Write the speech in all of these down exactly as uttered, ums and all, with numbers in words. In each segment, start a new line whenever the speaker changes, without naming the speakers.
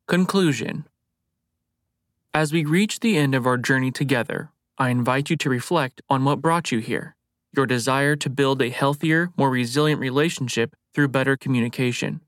Conclusion. As we reach the end of our journey together, I invite you to reflect on what brought you here, your desire to build a healthier, more resilient relationship through better communication.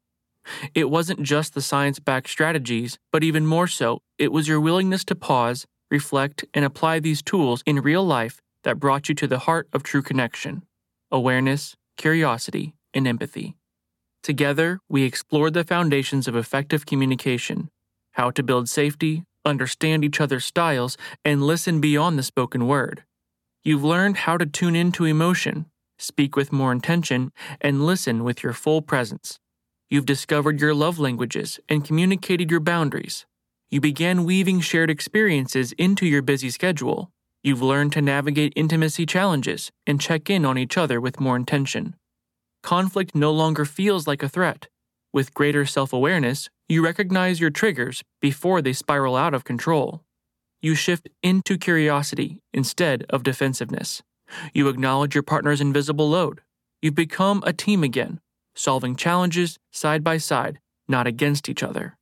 It wasn't just the science-backed strategies, but even more so, it was your willingness to pause, reflect, and apply these tools in real life that brought you to the heart of true connection: awareness, curiosity, and empathy. Together, we explored the foundations of effective communication, how to build safety, understand each other's styles, and listen beyond the spoken word. You've learned how to tune into emotion, speak with more intention, and listen with your full presence. You've discovered your love languages and communicated your boundaries. You began weaving shared experiences into your busy schedule. You've learned to navigate intimacy challenges and check in on each other with more intention. Conflict no longer feels like a threat. With greater self-awareness, you recognize your triggers before they spiral out of control. You shift into curiosity instead of defensiveness. You acknowledge your partner's invisible load. You've become a team again, solving challenges side by side, not against each other.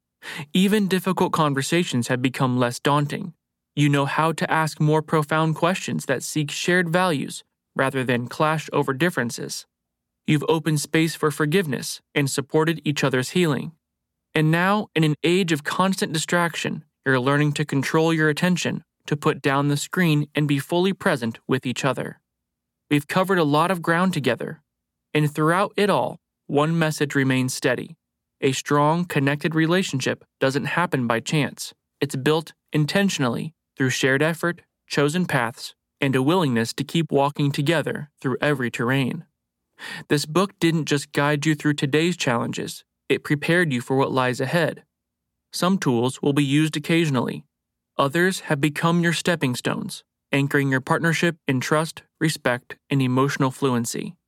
Even difficult conversations have become less daunting. You know how to ask more profound questions that seek shared values rather than clash over differences. You've opened space for forgiveness and supported each other's healing. And now, in an age of constant distraction, you're learning to control your attention, to put down the screen and be fully present with each other. We've covered a lot of ground together, and throughout it all, one message remains steady. A strong, connected relationship doesn't happen by chance. It's built intentionally through shared effort, chosen paths, and a willingness to keep walking together through every terrain. This book didn't just guide you through today's challenges, it prepared you for what lies ahead. Some tools will be used occasionally. Others have become your stepping stones, anchoring your partnership in trust, respect, and emotional fluency.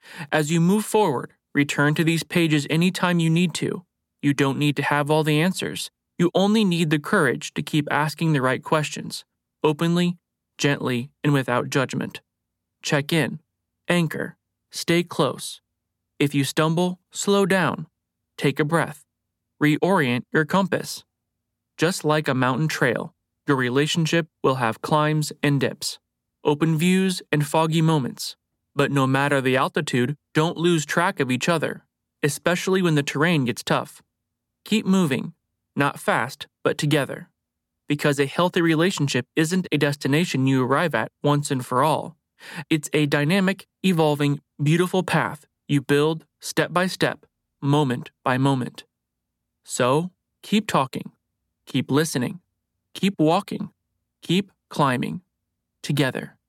As you move forward, return to these pages anytime you need to. You don't need to have all the answers. You only need the courage to keep asking the right questions, openly, gently, and without judgment. Check in, anchor, stay close. If you stumble, slow down. Take a breath. Reorient your compass. Just like a mountain trail, your relationship will have climbs and dips, open views and foggy moments. But no matter the altitude, don't lose track of each other, especially when the terrain gets tough. Keep moving, not fast, but together. Because a healthy relationship isn't a destination you arrive at once and for all. It's a dynamic, evolving, beautiful path you build step by step, moment by moment. So, keep talking, keep listening, keep walking, keep climbing, together.